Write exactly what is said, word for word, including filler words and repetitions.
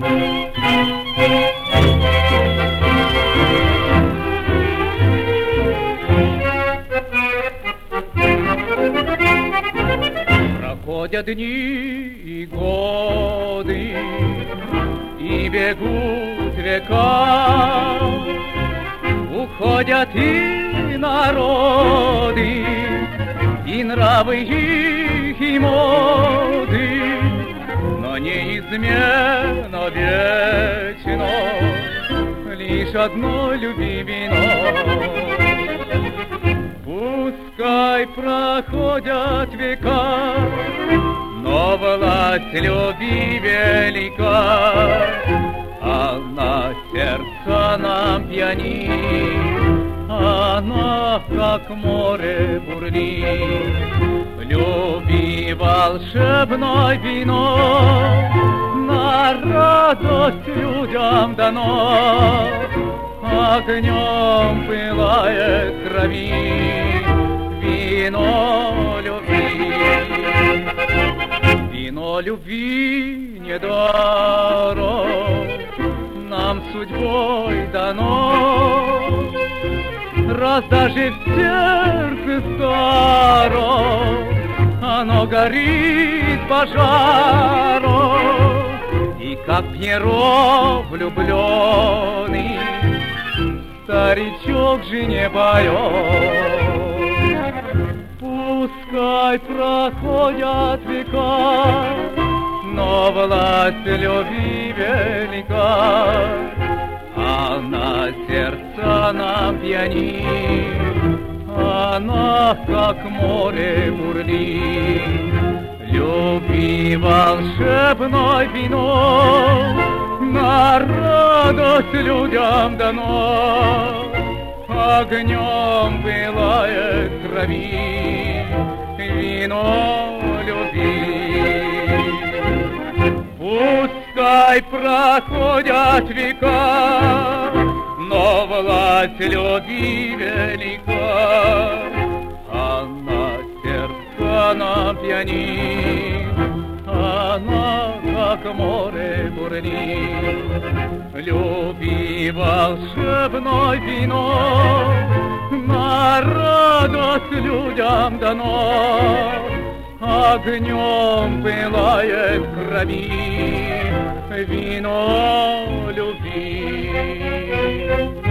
Проходят дни и годы, и бегут века, уходят и народы, и нравы их, и моды, но неизменно вечно лишь одной любви вино. Пускай проходят века, но власть любви велика, она сердце нам пьянит, она как море бурлит. Люби волшебное вино, на радость людям дано, огнем пылает крови вино любви. Вино любви недаром нам судьбой дано, раз даже в сердце старом оно горит пожаром, и как Пьеро влюбленный старичок же не поет. Пускай проходят века, но власть любви велика, она сердце нам пьянит, она как море бурлит. Люби волшебное вино, на радость людям дано, огнем пылает крови вино любви. Пускай проходят века, но власть любви велика, она сердце нам пьянит, она как море бурлит. Люби волшебное вино, на радость людям дано, огнем пылает крови вино любви.